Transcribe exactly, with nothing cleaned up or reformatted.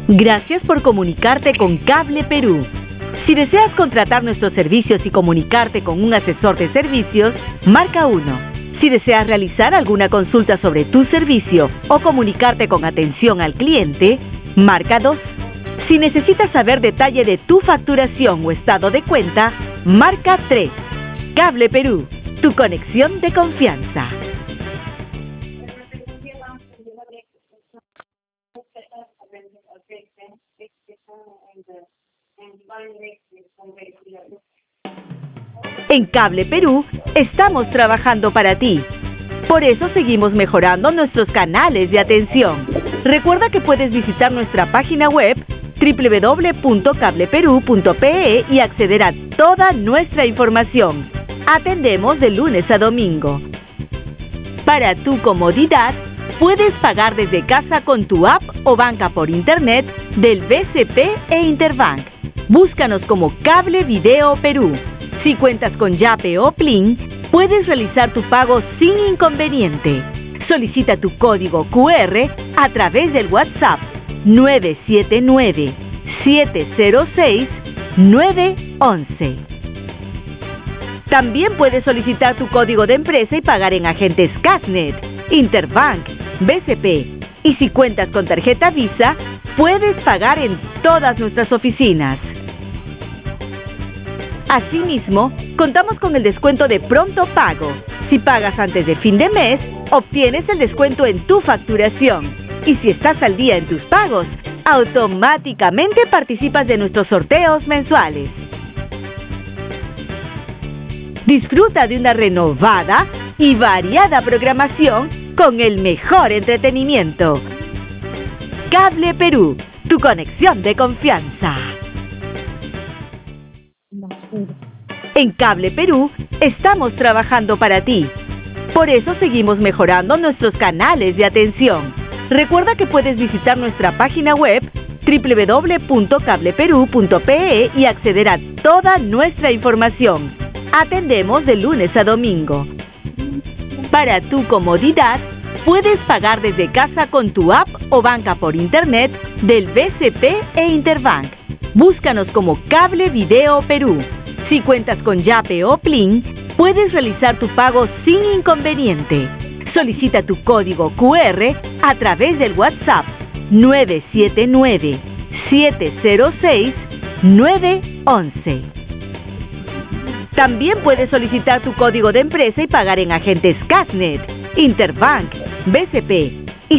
Gracias por comunicarte con Cable Perú. Si deseas contratar nuestros servicios y comunicarte con un asesor de servicios, marca uno. Si deseas realizar alguna consulta sobre tu servicio o comunicarte con atención al cliente, marca dos. Si necesitas saber detalle de tu facturación o estado de cuenta, marca tres. Cable Perú, tu conexión de confianza. En Cable Perú estamos trabajando para ti. Por eso seguimos mejorando nuestros canales de atención. Recuerda que puedes visitar nuestra página web doble u doble u doble u punto cable perú punto pe e y acceder a toda nuestra información. Atendemos de lunes a domingo. Para tu comodidad, puedes pagar desde casa con tu app o banca por internet del B C P e Interbank. Búscanos como Cable Video Perú. Si cuentas con Yape o Plin, puedes realizar tu pago sin inconveniente. Solicita tu código cu erre a través del WhatsApp nueve siete nueve, siete cero seis, nueve once. También puedes solicitar tu código de empresa y pagar en agentes Casnet, Interbank, B C P. Y si cuentas con tarjeta Visa, puedes pagar en todas nuestras oficinas. Asimismo, contamos con el descuento de pronto pago. Si pagas antes de fin de mes, obtienes el descuento en tu facturación. Y si estás al día en tus pagos, automáticamente participas de nuestros sorteos mensuales. Disfruta de una renovada y variada programación con el mejor entretenimiento. Cable Perú, tu conexión de confianza. En Cable Perú estamos trabajando para ti. Por eso seguimos mejorando nuestros canales de atención. Recuerda que puedes visitar nuestra página web doble u doble u doble u punto cable perú punto pe e y acceder a toda nuestra información. Atendemos de lunes a domingo. Para tu comodidad, puedes pagar desde casa con tu app o banca por internet del B C P e Interbank. Búscanos como Cable Video Perú. Si cuentas con Yape o Plin, puedes realizar tu pago sin inconveniente. Solicita tu código cu erre a través del WhatsApp nueve siete nueve, siete cero seis, nueve once. También puedes solicitar tu código de empresa y pagar en agentes Casnet, Interbank, B C P.